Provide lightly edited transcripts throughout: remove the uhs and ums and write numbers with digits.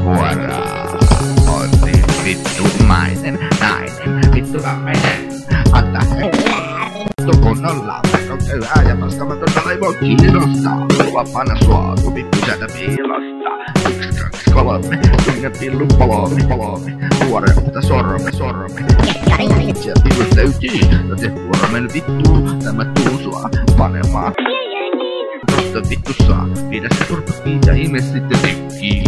suoraan. On niin vittumainen nainen, vittulainen. Antaa vittu kunnolla, vaikka köyhää ja paskamatonta ei voi kiinni nostaa. Vapaana suotu vittu sieltä piilosta. 1, 2, 3, kyngen pillu polomi. Tuoreutta sorme. Sieltä pillut löytyy, joten vuoromen vittuu, tämä tuu sua panemaan. Tosta vittu saa, pidä se turpa kiinni ime sitten tikki.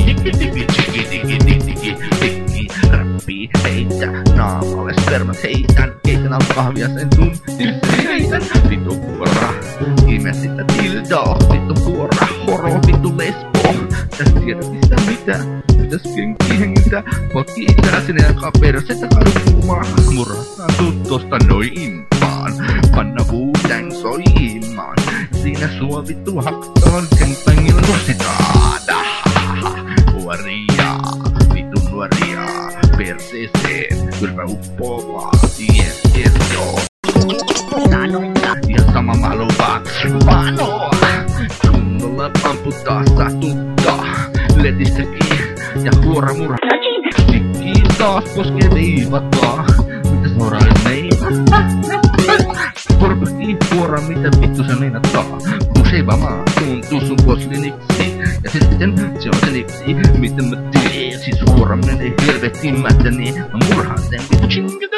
Räppii, heitä naamalle spermat heitän. Keitän al kahvia sen tunnin, heitän. Vittu kuora, ime sitten dildo. Vittu kuora, horo, vittu lesbo. Täs tiedä mistä mitä, mitäs kenki hengitä. Potki itääsin ja kapersetä kadu kuumaa. Murrataan sut tosta noin vaan, panna Wu-Tang soimaan. Siinä sua vittu hakkaan, kenpängillä nostetaan. Nuoria, vittu nuoria, perseeseen, kylmä uppoavaa, yes joo. Ja sama mä lupaan, vanoa, kunnolla amputtaa satuttaa, letistäkin ja huora murha. Tikki taas koskee veivataa, mitäs moraalin meina? Porpasti huora, mitä vittu se meinattaa? Kuseiva maa tuntuu sun posliniksi. Ja sitten se on seliksi, mitä mä teen. Siis huora menee helvettimättä, niin mä murhaan sen vittu chingata.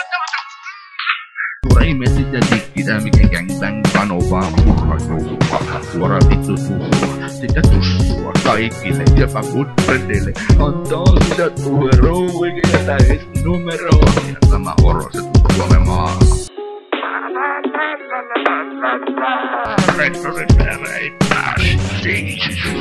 Huora ime sitä tikkitä, mikä gangbang pano vaan murhaa joukkoa. Huora vittu tuua, sitä tussua kaikille, jopa mutrendeille. Antaa sitä tuheroa, eikä jätä edes numeroa. Ja tämä horo, se tuu Suomen maa. Rektorin ei pääs,